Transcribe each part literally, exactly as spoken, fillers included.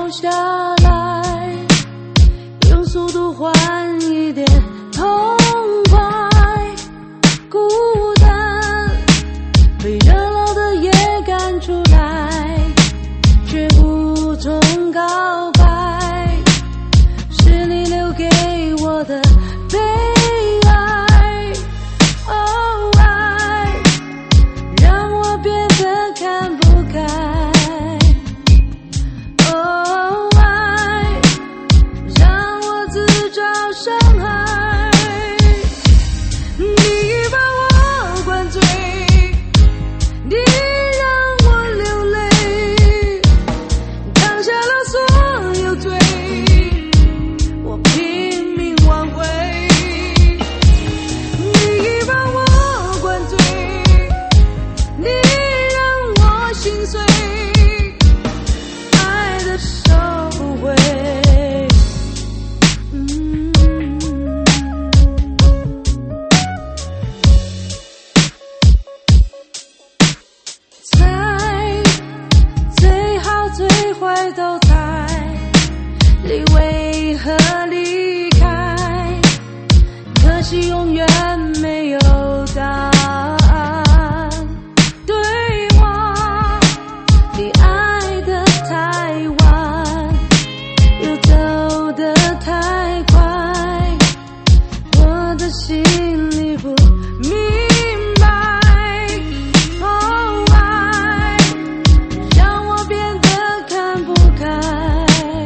下来，用速度换一点痛快。孤单被热闹的夜赶出来，却无从告白，是你留给我的悲哀。哦，爱让我变得看不开。哦，爱让我自找伤害。你把我灌醉，你让我流泪，扛下了所有罪，我拼命挽回。你把我灌醉，你让我心碎，爱的收不回。嗯，猜最好最坏都猜，你为何离开？可惜永远没有答案。对话，你爱得太晚，又走得太快，我的心里不明白。哦，爱让我变得看不开。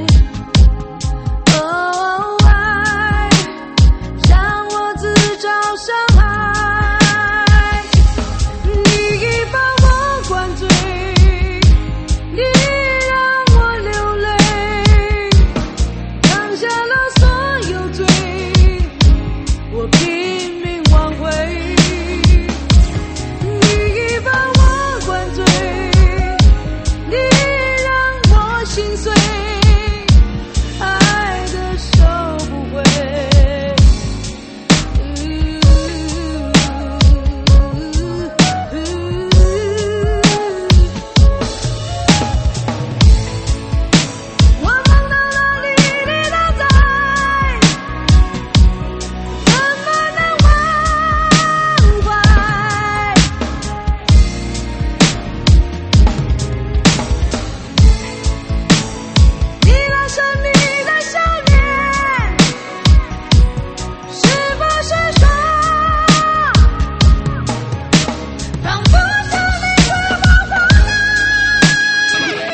哦，爱让我自找伤害。你把我灌醉，你让我流泪，扛下了所有罪，我拼命挽回。你把我灌醉，你让我心碎，爱的收不回。我梦到哪里你都在，怎么能忘怀？你那神秘的笑脸，是不是说放不下你快忘怀了？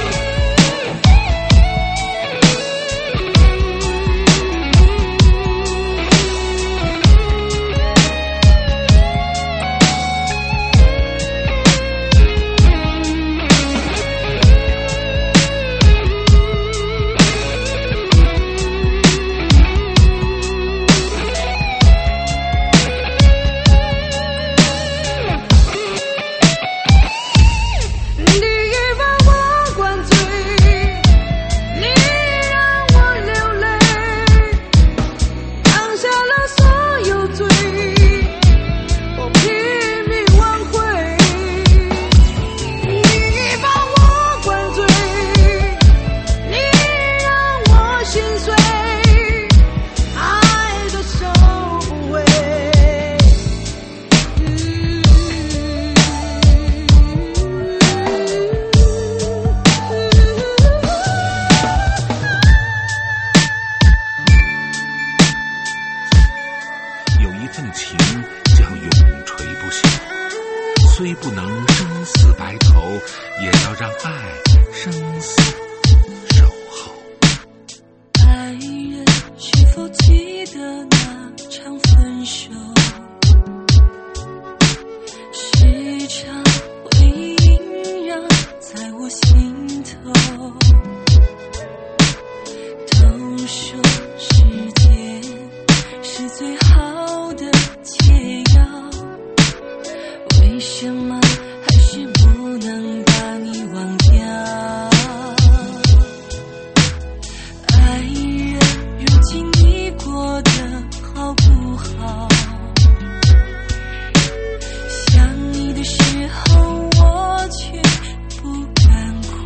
你把我灌醉，你让我流泪，扛下了所有罪，我拼命挽回。你把我灌醉，你让我心碎，爱的收不回。 有一份情将永垂不朽，虽不能生死白头，也要让爱生死守候。 爱人是否记得那场分手？时常会萦绕在我心头。都说时间是最好的解药，为什么还是不能把你忘掉？爱人，如今你过得好不好？想你的时候，我却不敢哭。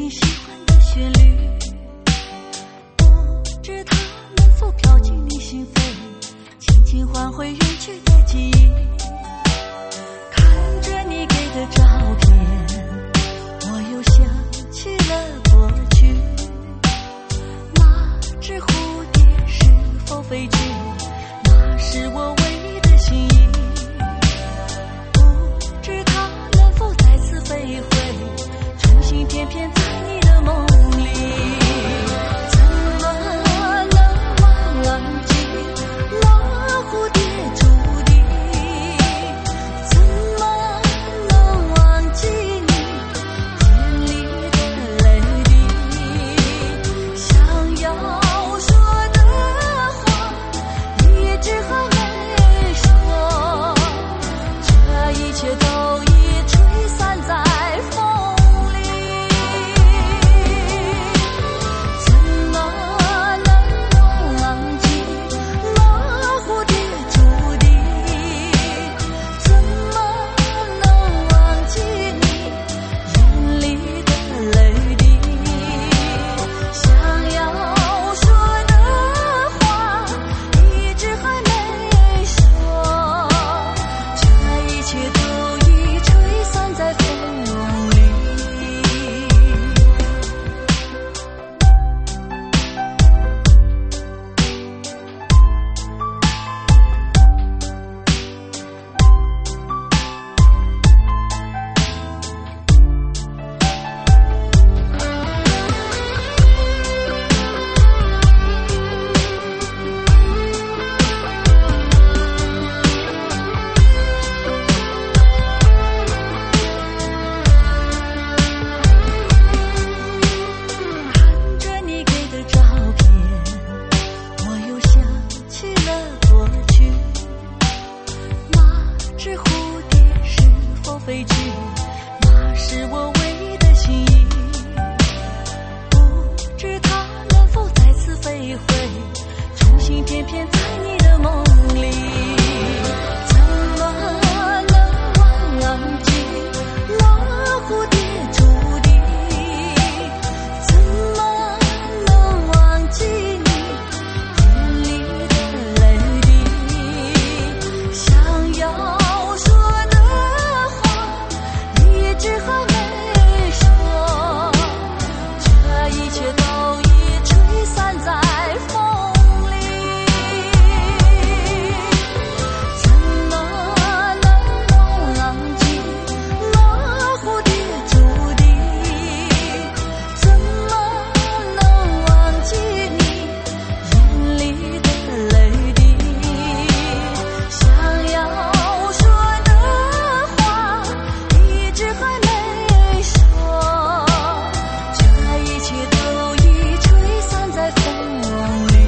你喜欢的旋律，不知它能否飘进你心扉，轻轻唤回远去的记忆。看着你给的照片，我又想起了过去。那只蝴蝶是否飞去，那是我唯一的心意。不知它能否再次飞回，重新翩翩在你的梦里。怎么能忘记那蝴蝶竹笛？怎么能忘记你眼里的泪滴？想要说的话一直还没说，这一切都已吹散在风里。怎么能忘记那蝴蝶竹笛？怎么能忘记你眼里的泪滴？想要说的话一直还没说，这一切都已吹散在风里。看着你给的照片，我又想起了过去。那只蝴蝶是否飞去，那是我唯一的心意。不知它能否再次飞回，重新翩翩在你的梦里。怎么能忘记那蝴蝶竹笛？怎么能忘记你眼里的泪滴？想要说的话一直还没说，这一切都已吹散在风里。怎么能忘记那蝴蝶竹笛？怎么能忘记你眼里的泪滴？想要说的话一直还没说，这一切都已吹散在风里。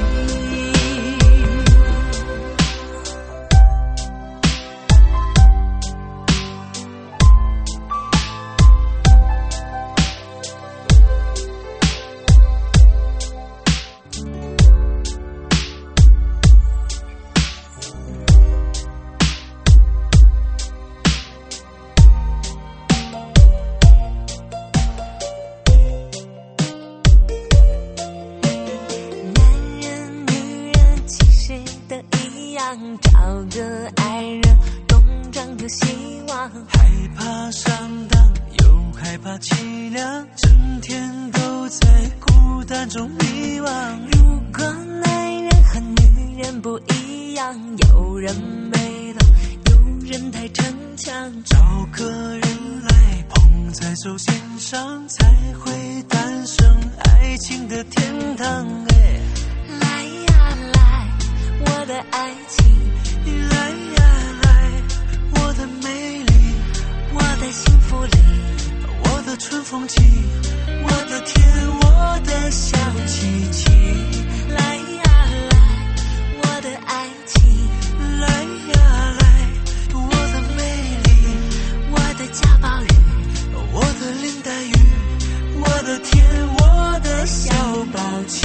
男人女人其实都一样，找个爱人东张有希望。 害怕上当，又害怕凄凉，整天都在孤单中迷惘。 如果男人和女人不一样，有人没懂，有人太逞强。 找个人来捧在手心上，才会诞生爱情的天堂。哎， 来呀来，我的爱情， 来呀来，我的美丽， 我的幸福里， 我的春风起，我的天，我的小琪琪。 来呀来，我的爱情， 来呀来，我的美丽， 我的贾宝玉， 我的林黛玉，我的天，我的小宝琪。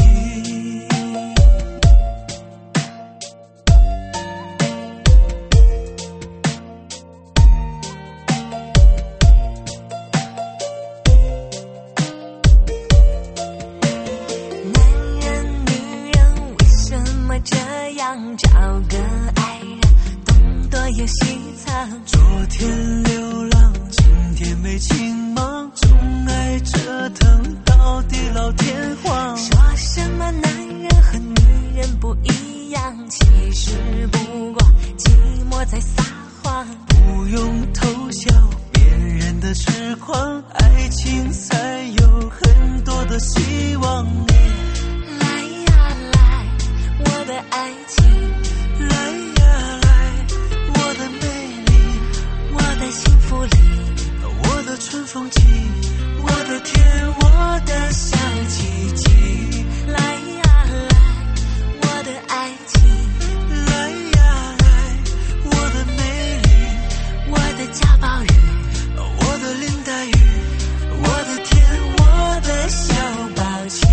天流浪，今天被情忙，钟爱折腾到地老天荒。 说什么男人和女人不一样，其实不过寂寞在撒谎。 不用偷笑别人的痴狂，爱情才有很多的希望。 来呀来，我的爱情， 来呀来，我的美丽， 我的幸福里， 我的春风起，我的天，我的小奇迹。 来呀来，我的爱情， 来呀来，我的美丽， 我的贾宝玉， 我的林黛玉，我的天，我的小宝奇。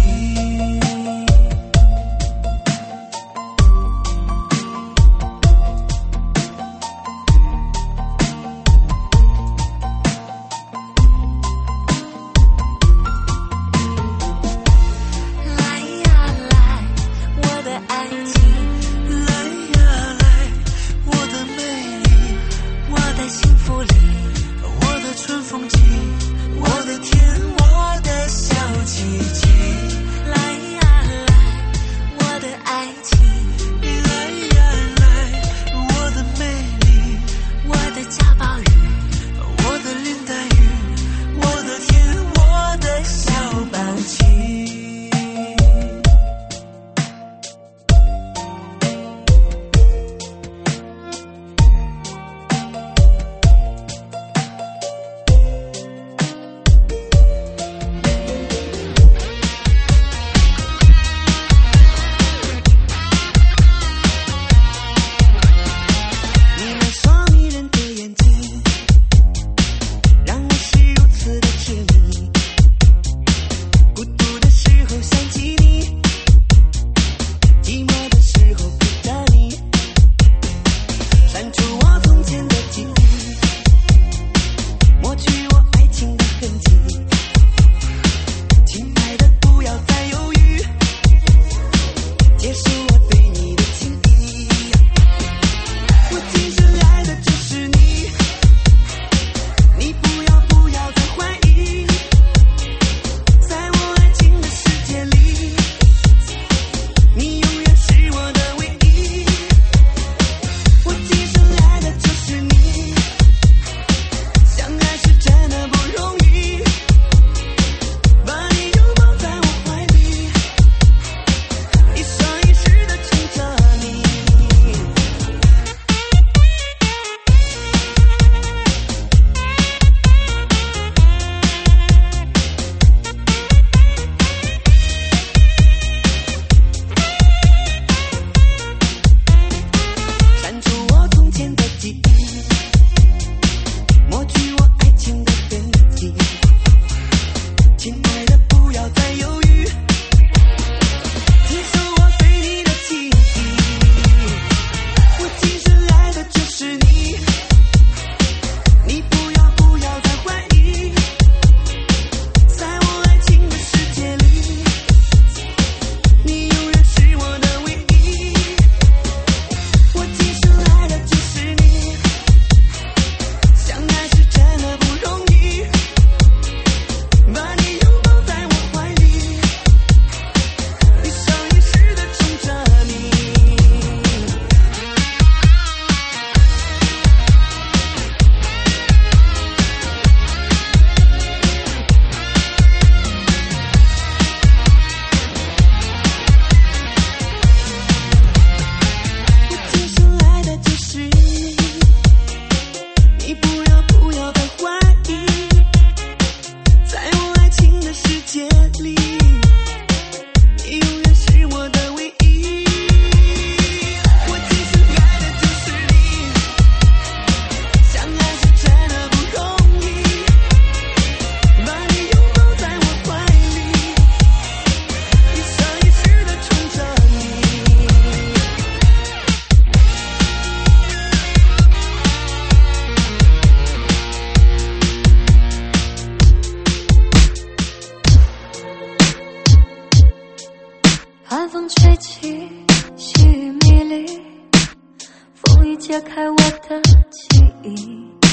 寒风吹起，细雨迷离，风雨解开我的记忆。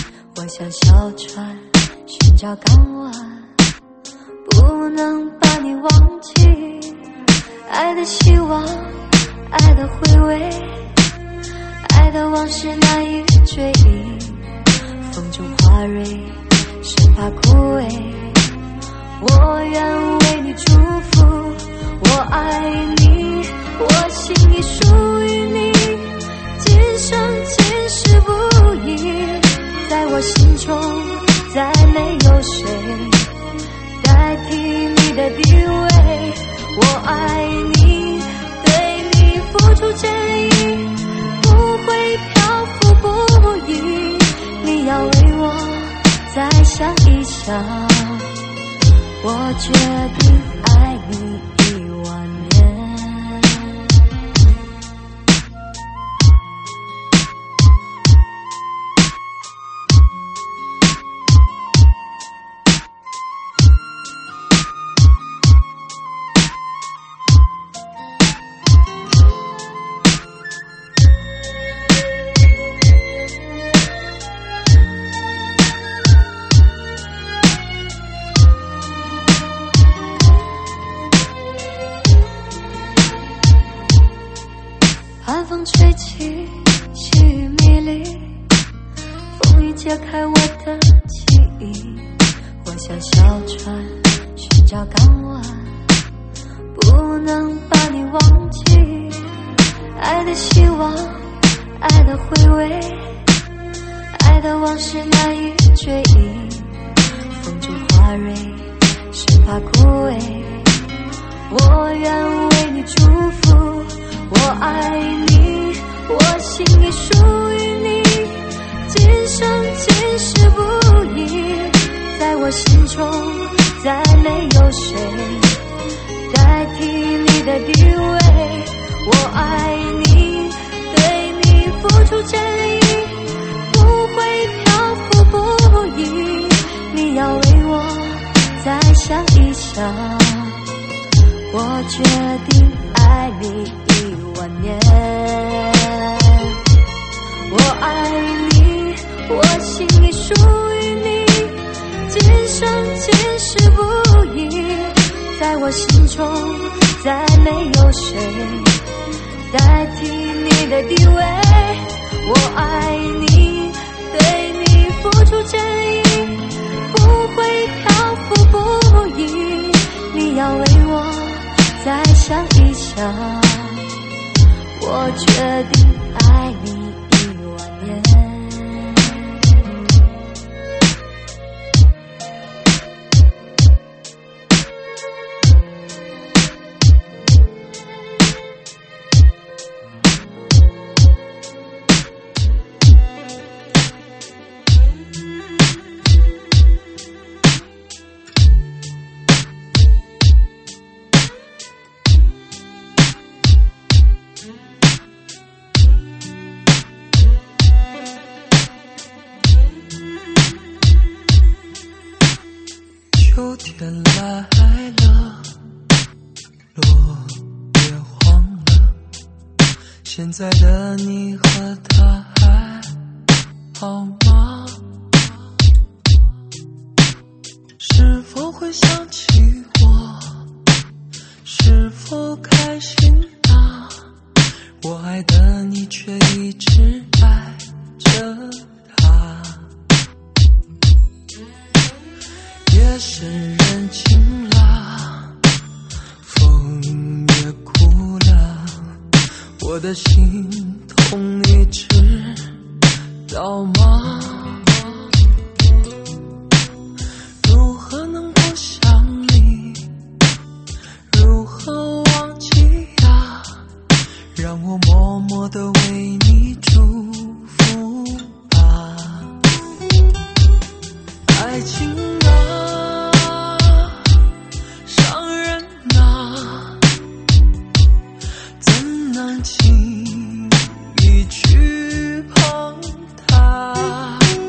像小船寻找港湾，不能把你忘记。爱的希望，爱的回味，爱的往事难以追忆。风中花蕊，生怕枯萎。我愿为你祝福，我爱你，我心已属于你，今生今世不移。在我心中再没有谁代替你的地位。我爱你，对你付出真意，不会漂浮不移。你要为我再想一想，我决定爱你一万年。寒风吹起，细雨迷离，风雨揭开我的记忆。我像小船寻找港湾，不能把你忘记。爱的希望，爱的回味，爱的往事难以追忆。风中花蕊，生怕枯萎。我愿为你祝福，我爱你，我心已属于你，今生今世不移。在我心中再没有谁代替你的地位。我爱你，对你付出真意，不会漂浮不移。你要为我再想一想，我决定爱你一万年。我爱你，我心已属于你，今生今世不移。在我心中再没有谁代替你的地位。我爱你，对你付出真意，不会漂浮不移。你要为我再想一想，我决定爱你一万年。 秋天来了，落叶黄了，现在的你和他还好吗？是否会想起我？是否开心啊？我爱的你却一直爱着他。夜深人静了，风也哭了，我的心痛你知道吗？如何能不想你？如何忘记呀？让我默默地为你祝福吧。爱情啊，伤人啊，怎能轻易去碰它？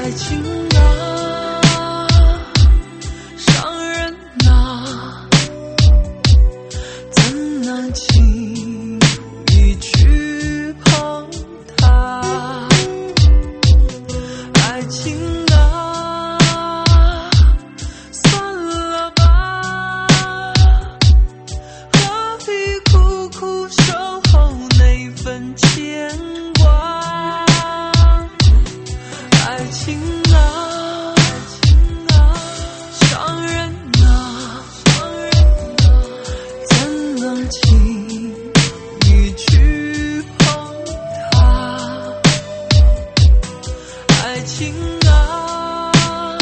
爱情啊，伤人啊，怎能轻易去碰它？爱情啊，算了吧，何必苦苦守候那份牵挂？爱情啊，伤人啊，怎能轻易去碰它？爱情啊，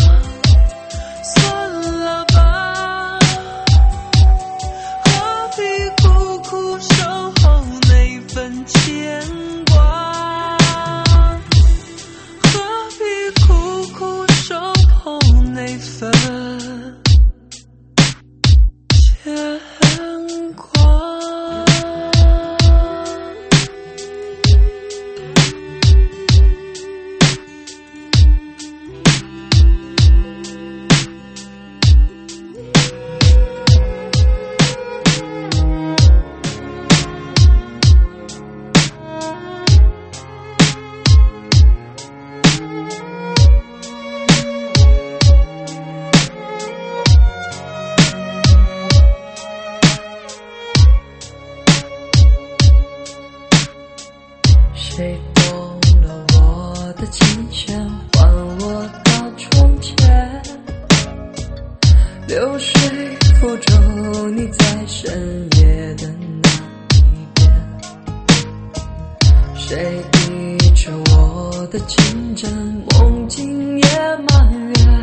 算了吧，何必苦苦守候那份牵挂？何必苦苦守候那份牵挂？ 谁懂了我的琴弦，唤我到窗前，流水抚舟你在深夜的那一边，谁依着我的琴枕，梦境也满月，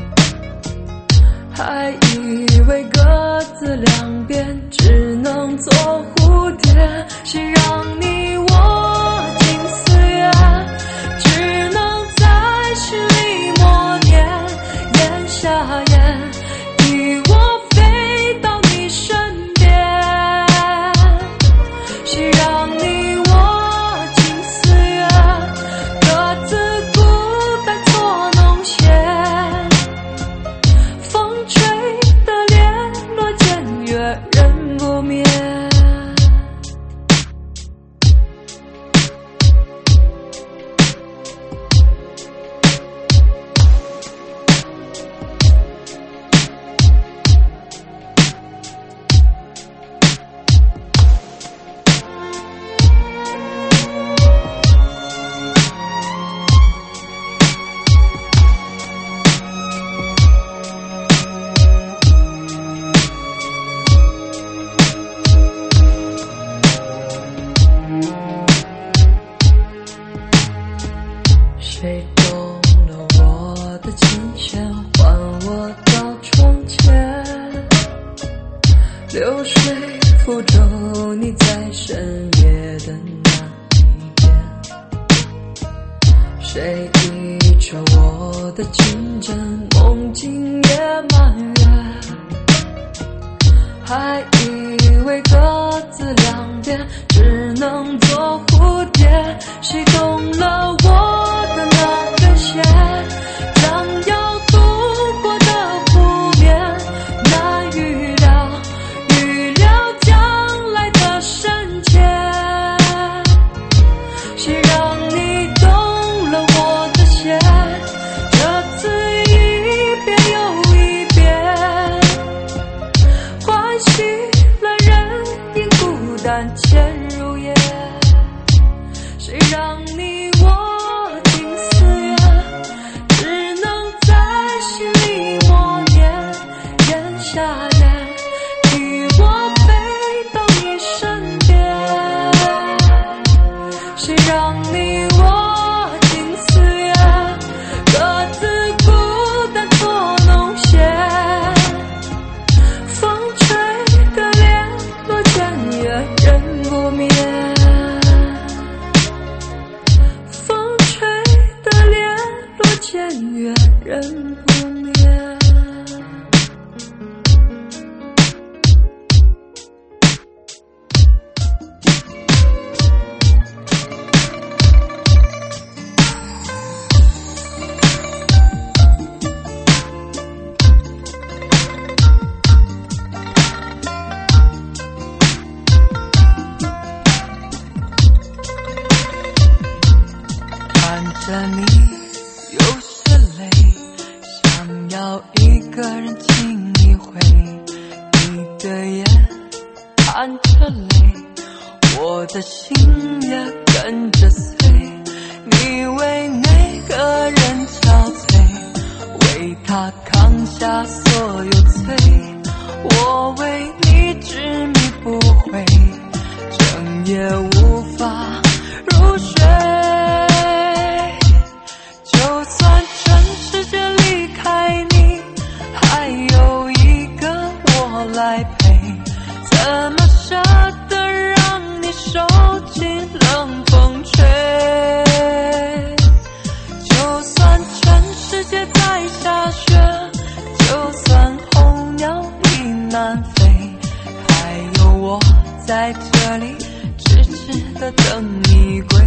还以为各自两边只能做蝴蝶，谁让你我近似月，只能在心里默念，咽下咽，替我飞到你身边，谁让你我近似月，各自孤单作弄弦，风吹的联络间月人不灭。谁懂了我的琴弦，唤我到窗前，流水抚舟你在深夜的那一边，谁依着我的琴枕，梦境也满月，还以为各自两边只能做蝴蝶，谁懂了我的那根弦，将要度过的湖面，难预料，预料将来的深浅，谁让你懂了我的弦，这次一遍又一遍，唤醒了人因孤单潜入夜，谁让你我有些累，想要一个人亲一回，你的眼含着泪，我的心也跟着碎。你为那个人憔悴，为他扛下所有罪，我为你执迷不悔，整夜无法入睡。就算全世界离开你，还有一个我来陪，怎么舍得让你受尽冷风吹。就算全世界在下雪，就算候鸟已南飞，还有我在这里痴痴地等你归。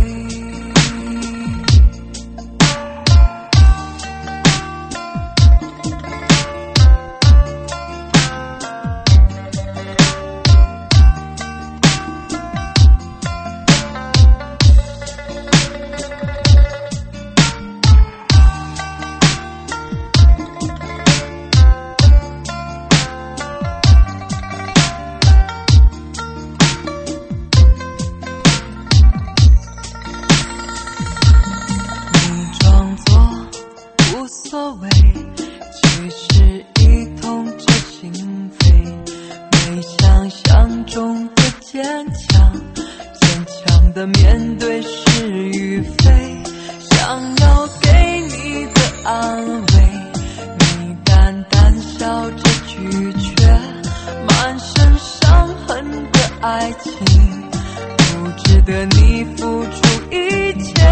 所谓只是一通这心扉，没想象中的坚强，坚强的面对是与非，想要给你的安慰，你淡淡笑着拒绝，满身伤痕的爱情，不值得你付出一切。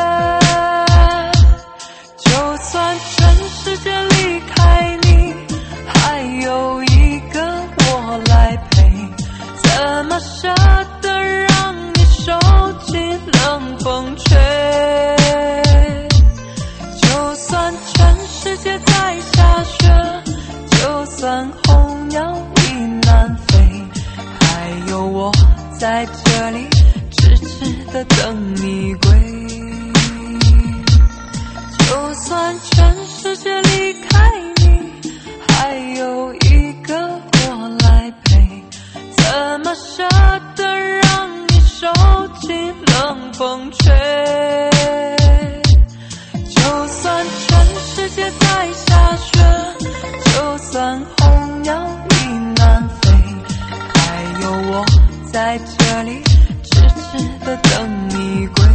就算全世界离开你，还有一个我来陪，怎么舍得让你受尽冷风吹。就算全世界在下雪，就算候鸟已南飞，还有我在这里痴痴地等你归。就算全世界离开你，还有一个我来陪，怎么舍得让你受尽冷风吹。就算全世界在下雪，就算候鸟已南飞，还有我在这里痴痴地等你归。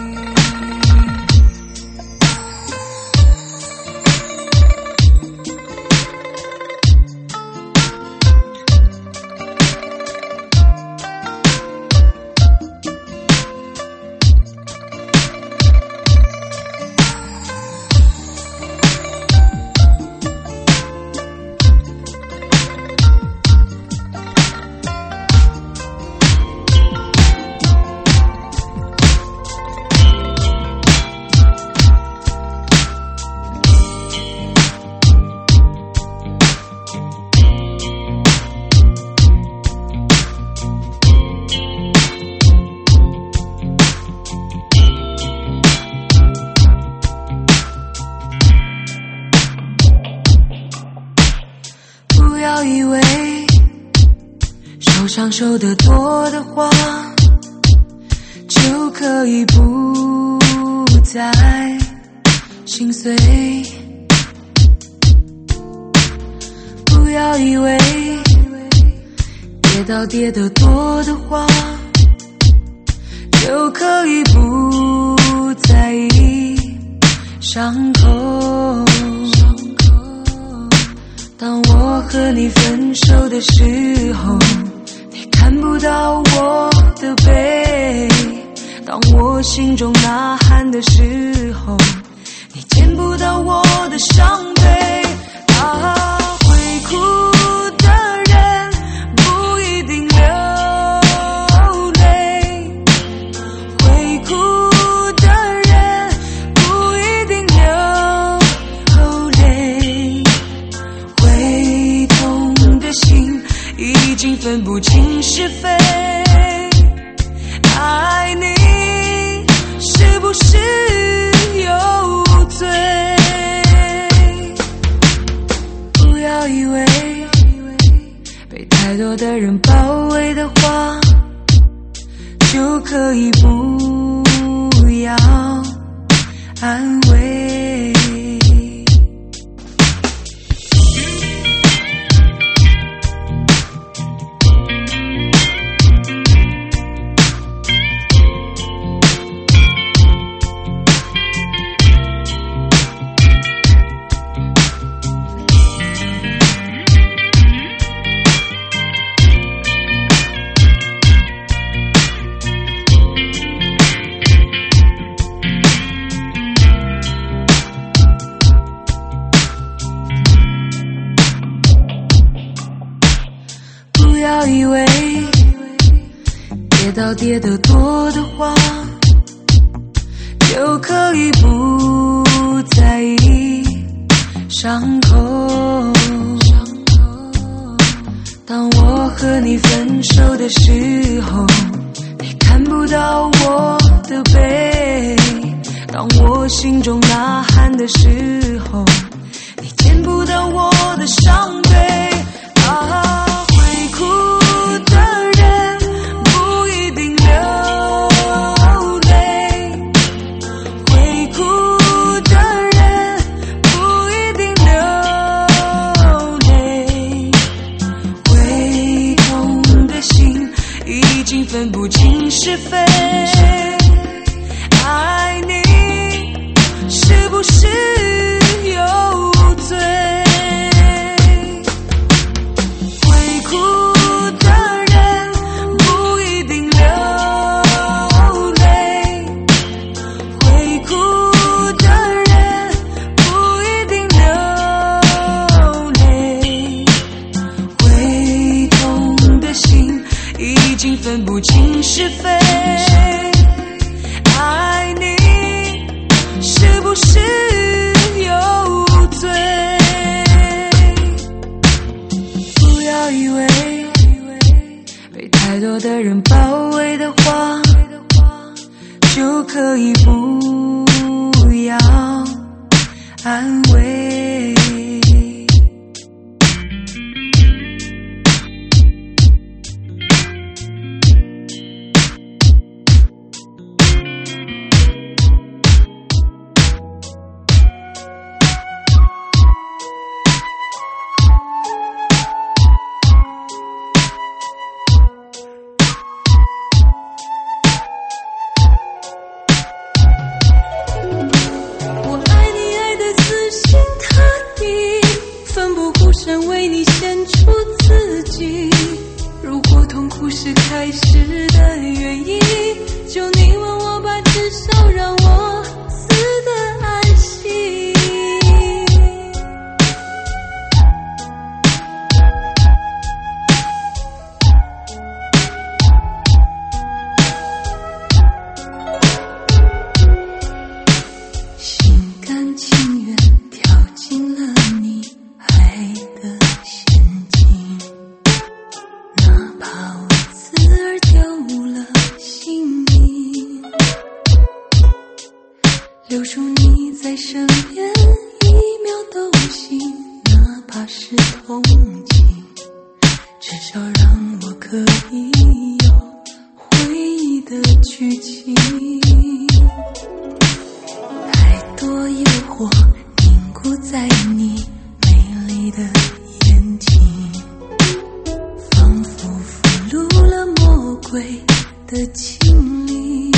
不要以为受伤受得多的话，就可以不再心碎。不要以为跌倒跌得多的话，就可以不在意伤口。当我和你分手的时候，你看不到我的背；当我心中呐喊的时候，你见不到我的伤悲。啊，会哭的人不一定流泪，会哭的人不一定流泪，会痛的心已经分不清是非。爱你是不是有罪？ 多的人包围的话，就可以不要安慰。不要以为跌倒跌得多的话，就可以不在意伤口。当我和你分手的时候，你看不到我的背；当我心中呐喊的时候，你见不到我的伤悲。啊，会哭的人不一定流泪，会哭的人不一定流泪，会痛的心已经分不清是非。爱你是不是有罪？分不清是非，爱你是不是有罪？不要以为被太多的人包围的话，就可以不要安慰。为你献出自己，如果痛苦是开始的原因，就你问我吧，至少让我死得安心。心甘情愿跳进了你爱的陷阱，哪怕为此而丢了性命，留住你在身边一秒都行，哪怕是同情，至少让我可以有回忆的剧情。太多诱惑凝固在你美丽的眼睛，仿佛俘虏了魔鬼的精灵，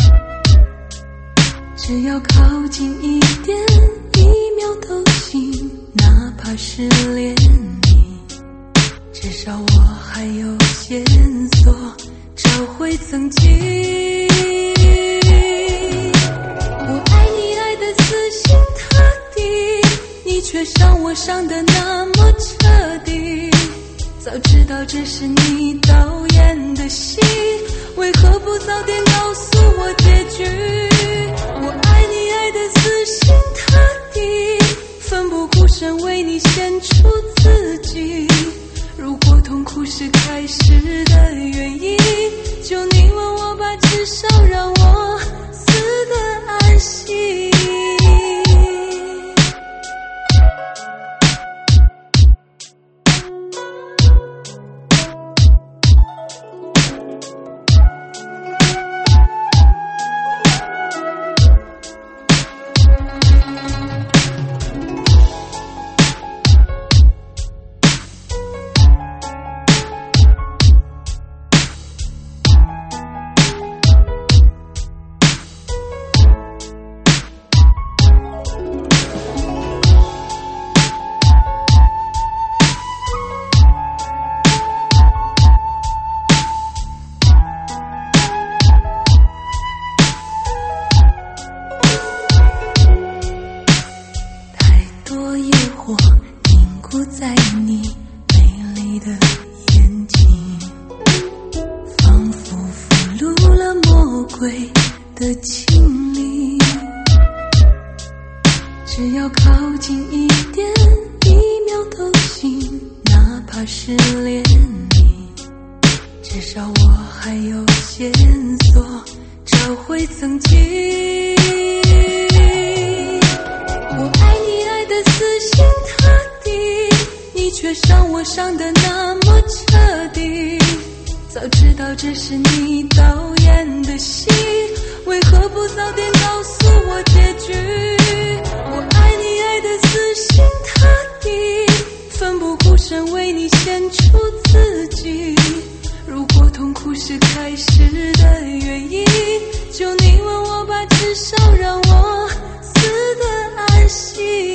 只要靠近一点一秒都行，哪怕是连你，至少我还有线索找回曾经。我爱你爱得死心塌地，你却伤我伤得那么彻底，早知道这是你导演的戏，为何不早点告诉我结局？我爱你爱得死心塌地，奋不顾身为你献出自己，如果痛苦是开始的原因，就你问我吧，至少让我死得安心。 火凝固在你美丽的眼睛，仿佛俘虏了魔鬼的精灵。只要靠近一点，一秒都行，哪怕是连你，至少我还有线索找回曾经。我爱你爱得死心塌地，你却伤我伤得那么彻底。早知道这是你导演的戏，为何不早点告诉我结局？我爱你爱得死心塌地，奋不顾身为你献出自己。如果痛苦是开始的原因，就你问我吧，至少让我死得安心。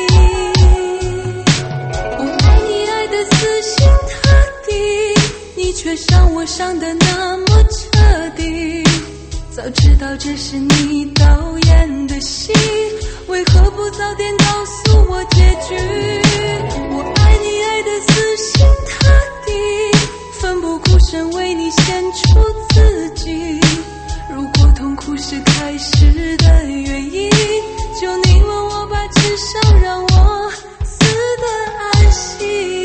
我爱你爱得死心塌地，你却伤我伤得那么彻底。早知道这是你导演的戏，为何不早点告诉我结局？我爱你爱得死心塌地，奋不顾身为你献出自己。如果痛苦是开始的原因，就你问我吧，至少让我死得安心。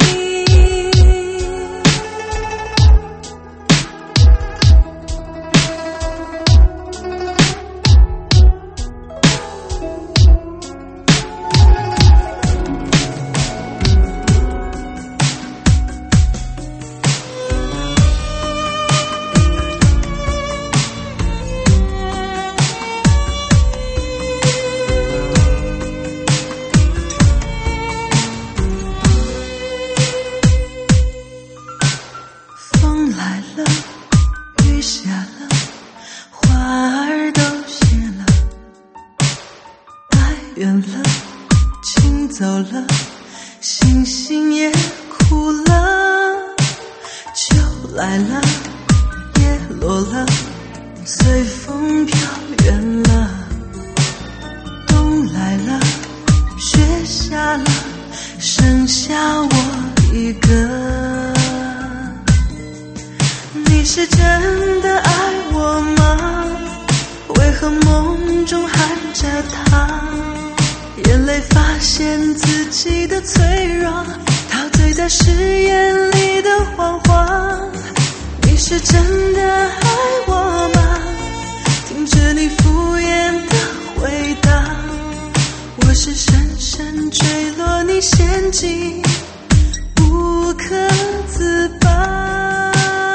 远了，情走了，星星也哭了，秋来了，叶落了，随风飘远了，冬来了，雪下了，剩下我一个。你是真的爱我吗？为何梦中含着他？眼泪发现自己的脆弱，陶醉在誓言里的谎话。你是真的爱我吗？听着你敷衍的回答，我是深深坠落你陷阱，不可自拔。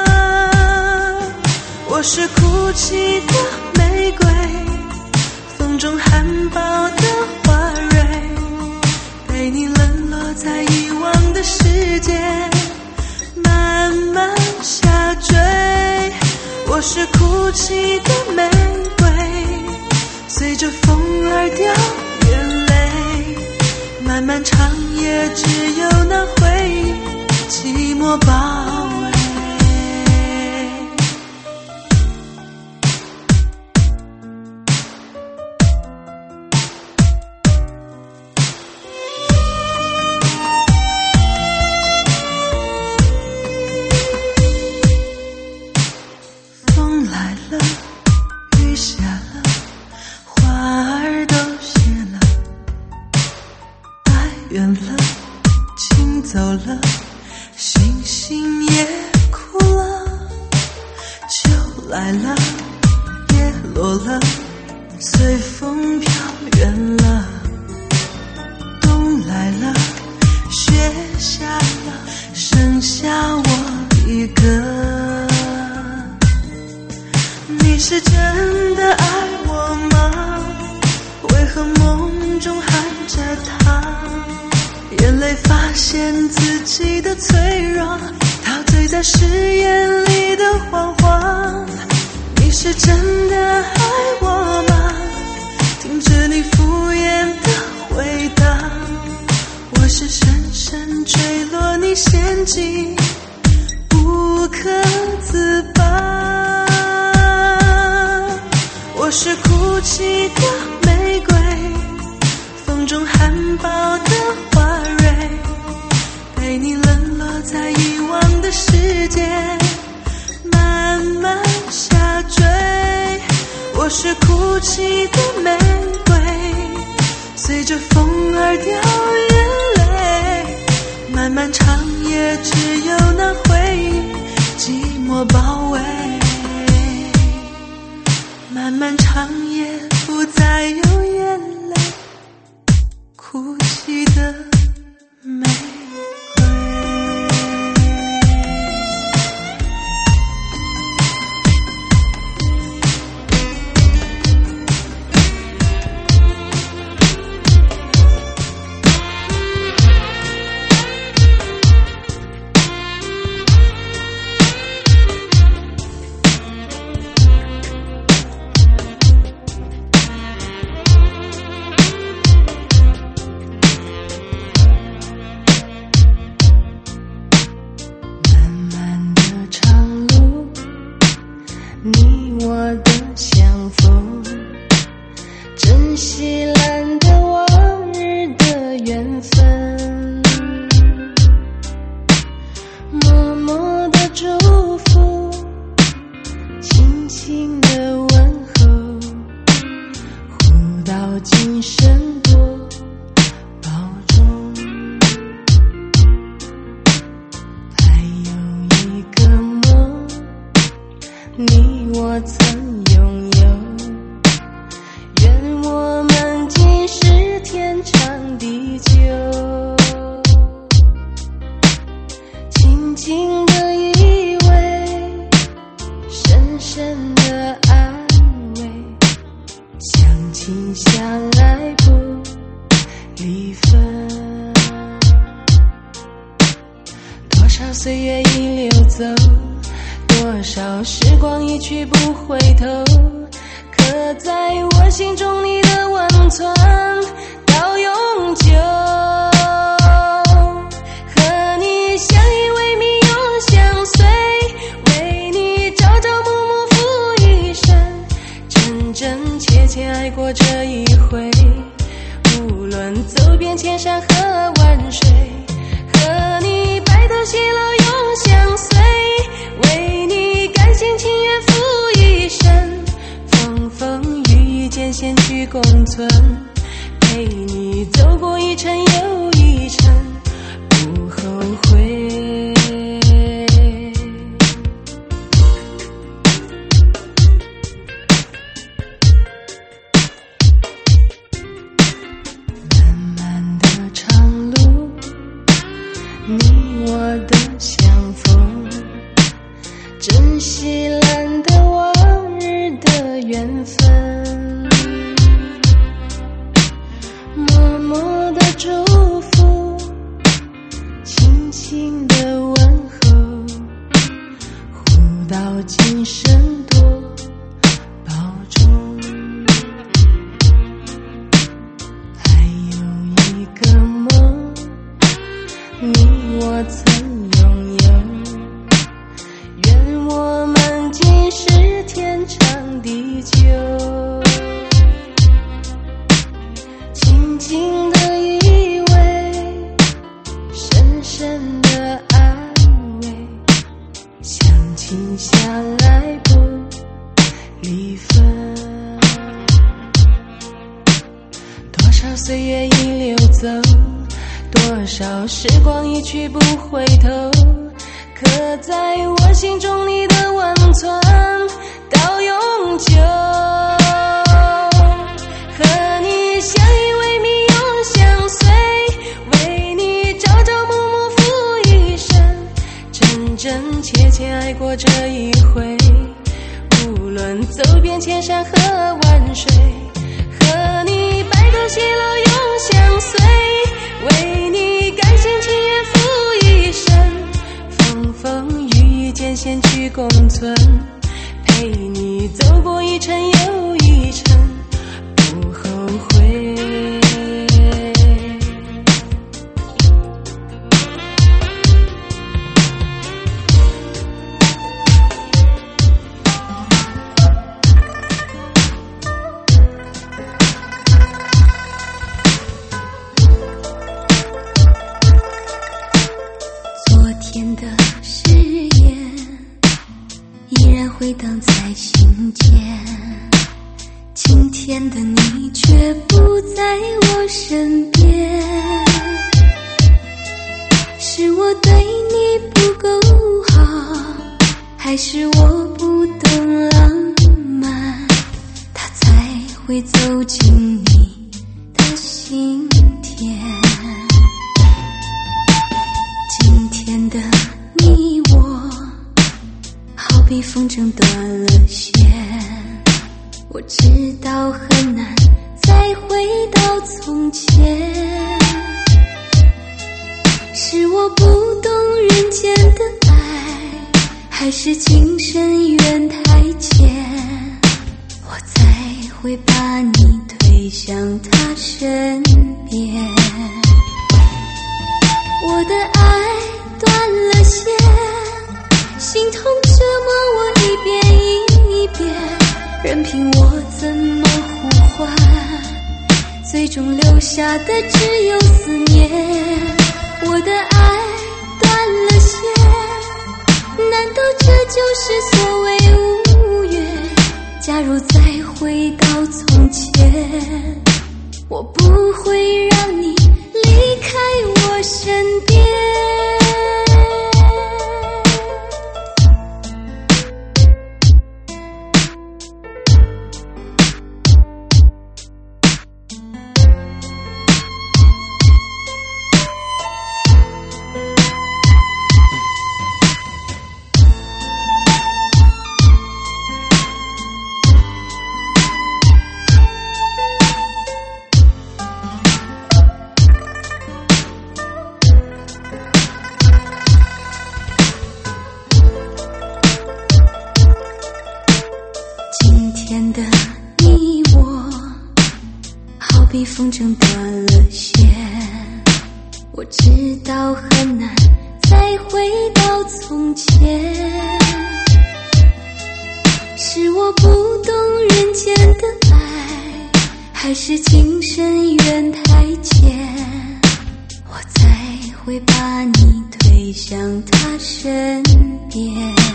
我是哭泣的玫瑰，风中含苞的花蕊，被你冷落在遗忘的世界，慢慢下坠。我是哭泣的玫瑰，随着风儿掉眼泪，漫漫长夜只有那回忆寂寞包围。远了，情走了，星星也哭了，秋来了，叶落了，随风飘远了，冬来了，雪下了，剩下我一个。你是真的爱我吗？为何梦中含着他？眼泪发现自己的脆弱，陶醉在誓言里的谎话。你是真的爱我吗？听着你敷衍的回答，我是深深坠落你陷阱，不可自拔。我是哭泣的玫瑰，风中含苞的花是哭泣的玫瑰，随着风儿掉眼泪，漫漫长夜只有那回忆寂寞包围，漫漫长夜不再有眼泪，哭泣的玫瑰。岁月已流走，多少时光一去不回头，刻在我心中你的温存到永久，和你相依为命永相随，为你朝朝暮暮付一生，真真切切爱过这一回，无论走遍千山和万水，和你白头偕老永相随，为你甘心情愿付一生，风风雨雨间险去共存，陪你走过一程又一程，不后悔。漫漫的长路，你我的相逢，珍惜难得往日的缘分，默默的祝福，轻轻的问候，互道今生多保重。还有一个梦，你我曾拥有，愿我们今世天长地久，轻轻的依偎，深深的安慰，相亲下来不离分。多少岁月已流走，多少时光一去不回头，刻在我心中你的温存到永久，和你相依为命永相随，为你朝朝暮暮付一生，真真切切爱过这一回，无论走遍千山和万水，和你白头偕老永相随，为你甘心情愿付一生，风风雨雨间险去共存，陪你走过一程又一程，不后悔。 回荡在心间， 今天的你却不在我身边，是我对你不够好，还是我不懂浪漫，它才会走进你的心田。今天的你我好比风筝断了线，我知道很难再回到从前，是我不懂人间的爱，还是情深缘太浅，我才会把你推向他身边。我的爱断了线，心痛折磨我一遍一遍，任凭我怎么呼唤，最终留下的只有思念。我的爱断了线，难道这就是所谓无缘？假如再回到从前，我不会让你离开我身边。比风筝断了线，我知道很难再回到从前，是我不懂人间的爱，还是情深缘太浅，我才会把你推向他身边。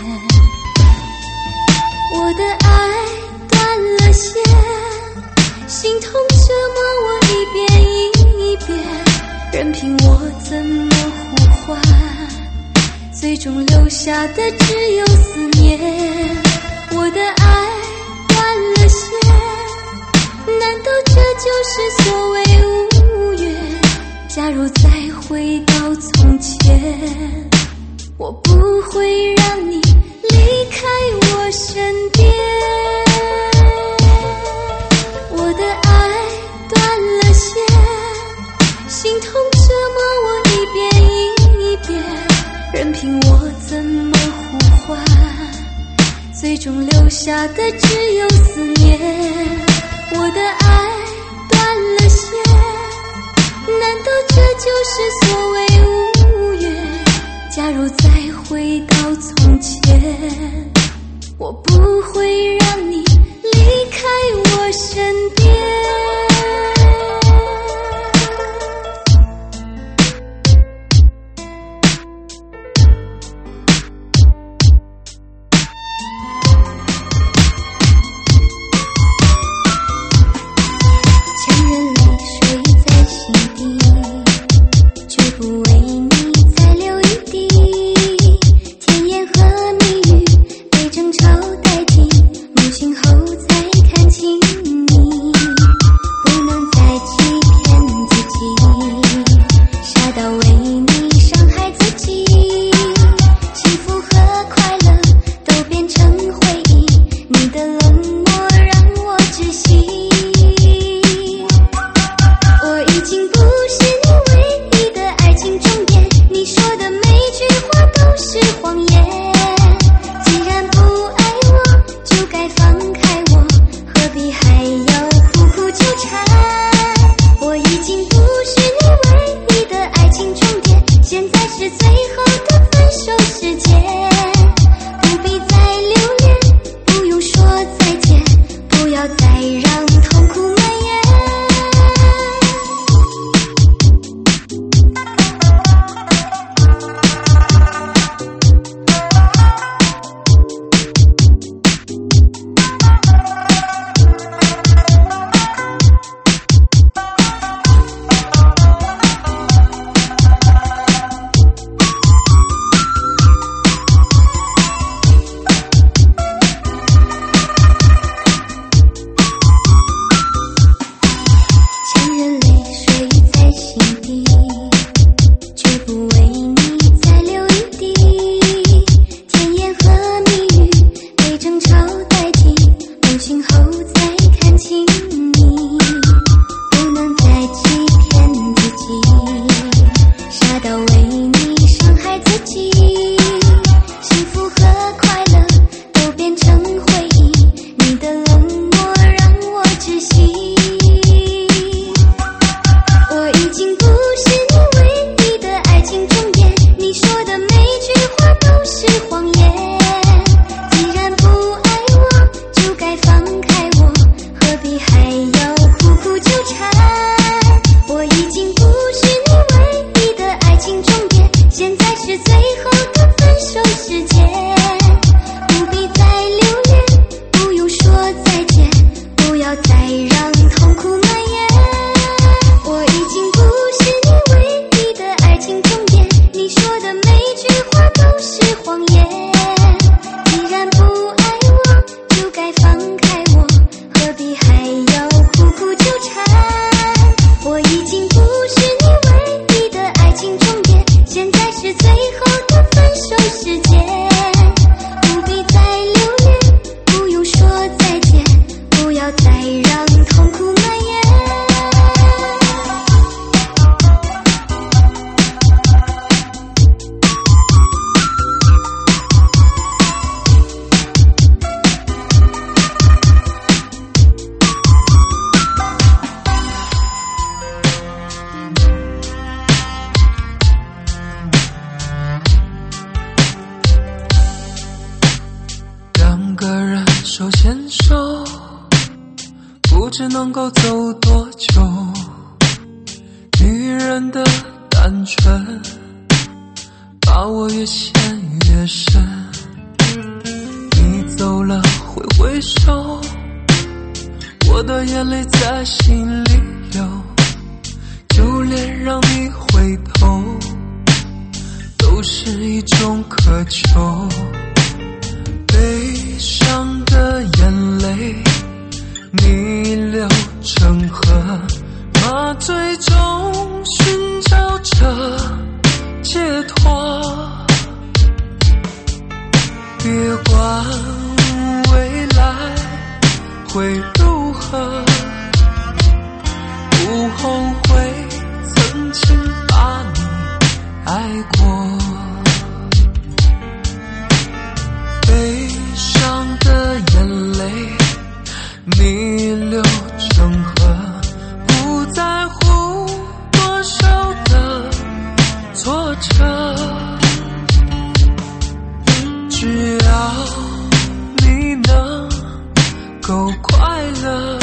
我的爱断了线，心痛折磨我一遍一遍，任凭我怎么呼唤，最终留下的只有思念。我的爱断了线，难道这就是所谓无缘？假如再回到从前，我不会让你离开我身边。我的爱断了线，心痛折磨我一遍一遍，任凭我怎么呼唤，最终留下的只有思念。我的爱断了线，难道这就是所谓无缘？假如再回到从前，我不会让你离开我身边。强忍泪水在心底，绝不为你再流一滴。甜言和蜜语被争吵代替，梦醒后再看清你，不能再欺骗自己，傻到为你伤害自己。幸福和快乐都变成回忆，你的冷漠让我窒息。我已经不是你唯一的爱情终点，你说的每句话都是谎言。既然不爱我，就该放开我，何必还要苦苦纠缠？我已经不是你唯一的爱情终点，现在是最后的分手时间。不必再留恋，不用说再见，不要再让痛苦蔓延。 心底，却不为你再留一滴。甜言和蜜语被争吵代替，梦醒后再看清你，不能再欺骗自己，傻到为你伤害自己。幸福和快乐都变成回忆，你的冷漠让我窒息。我已经不是你唯一的爱情终点，你说的每句话都是谎言。既然不爱我，就该放开我，何必还要苦苦纠缠？我已经不是你唯一的爱情终点，现在是最后的分手时间。不必再留恋，不用说再见，不要再让痛苦蔓延。我已经不是你唯一的爱情终点，你说的每句话都是谎言。既然不爱我，就该放开我，何必还要苦苦纠缠？我已经不是你唯一的爱情终点，现在是最后的分手时间。不必再留恋，不用说再见，不要再让痛苦蔓延。 两个人手牵手，不知能够走多久。女人的单纯，把我越陷越深。你走了挥挥手，我的眼泪在心里流。就连让你回头，都是一种渴求。悲伤的眼泪逆流成河，麻醉中寻找着解脱。别管未来会如何，不后悔曾经把你爱过。悲伤的眼泪逆流成河，不在乎多少的挫折，只要你能够快乐，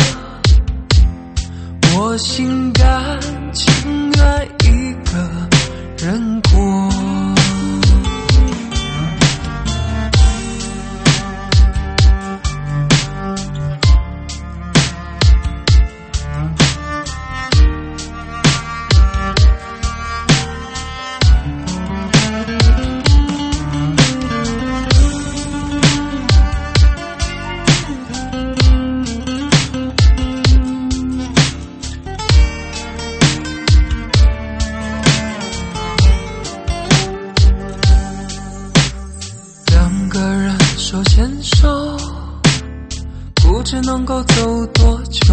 我心甘情愿一个人过。手牵手，不知能够走多久。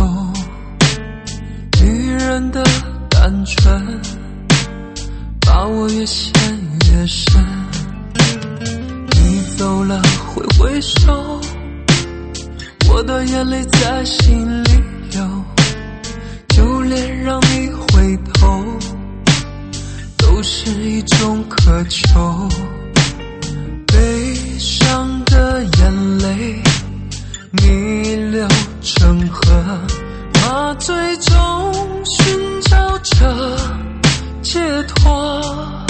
女人的单纯，把我越陷越深。你走了挥挥手，我的眼泪在心里流。就连让你回头，都是一种渴求。悲伤的眼泪逆流成河，麻醉中寻找着解脱。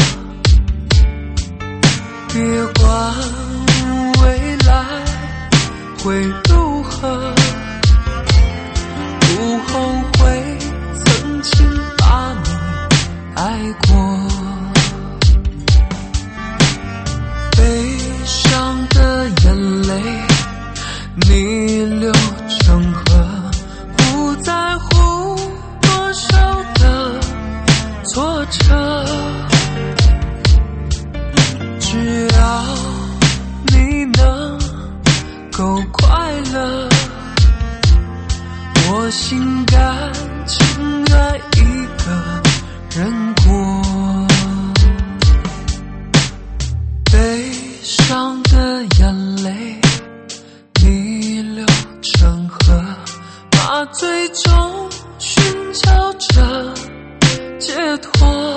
别管未来会如何，不后悔曾经把你爱过。悲伤的眼泪逆流成河，不在乎多少的挫折，只要你能够快乐，我心甘情愿一个人过。悲伤的眼泪逆流成河，麻醉中寻找着解脱。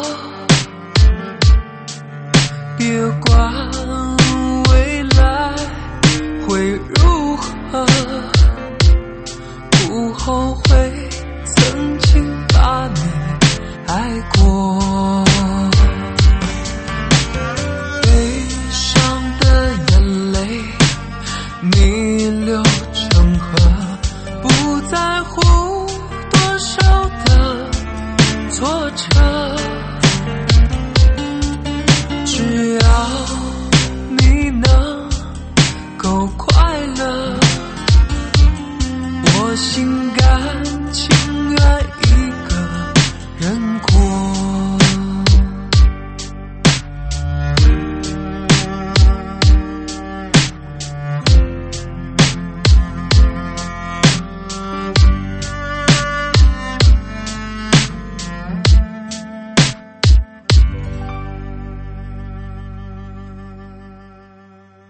别管未来会如何，不后悔曾经把你爱过。悲伤的眼泪逆流成河，不在乎多少的挫折，只要你能够快乐，我心甘情